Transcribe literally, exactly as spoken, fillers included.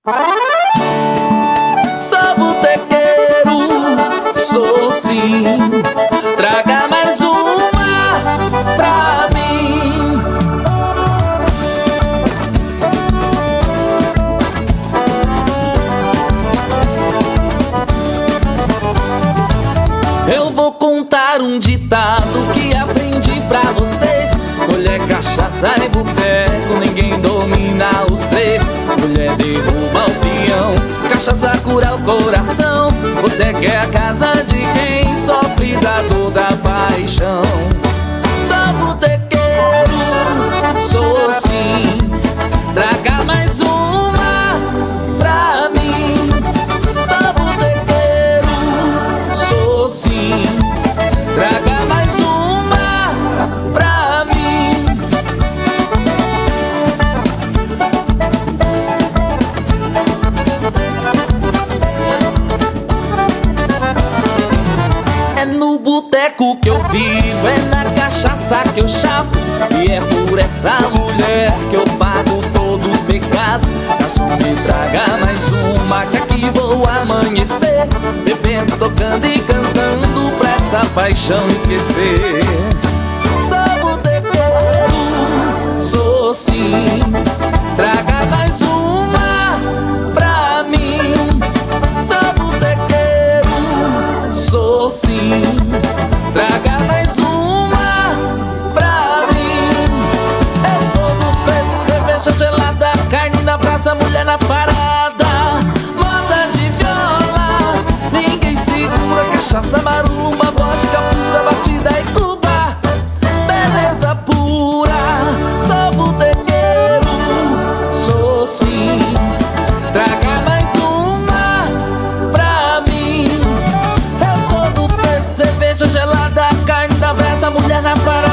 Sou botequeiro, sou sim. Traga mais uma pra mim. Eu vou contar um ditado que aprendi pra vocês. Mulher, cachaça e boteco, ninguém domina os três. Mulher derruba o peão, cachaça cura o coração. Boteco é a casa de quem sofre da dor da paixão. Sou botequeiro, sou sim. Traga mais uma pra mim. Sou botequeiro, sou sim. Traga mais uma pra mim. É no boteco que eu vivo, é na cachaça que eu chapo. E é por essa mulher que eu pago todos os pecados. Garçom, me traga mais uma, que aqui vou amanhecer, bebendo, tocando e cantando pra essa paixão esquecer. Sou botequeiro, sou sim. Traga mais uma pra mim. Sou botequeiro, sou sim. Traga mais uma pra mim. Eu sou do preto, cerveja gelada, carne na praça, mulher na parada, moda de viola, ninguém segura, cachaça, maruma, vodka pura, batida e cuba, beleza pura. Sou botequeiro, sou sim. Traga mais uma pra mim. Eu sou do preto, cerveja gelada, carne da brasa, mulher na parada,